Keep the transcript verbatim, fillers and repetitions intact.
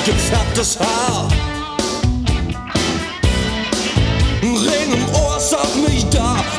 gefärbtes Haar. Ring im Ohr, sag mich da,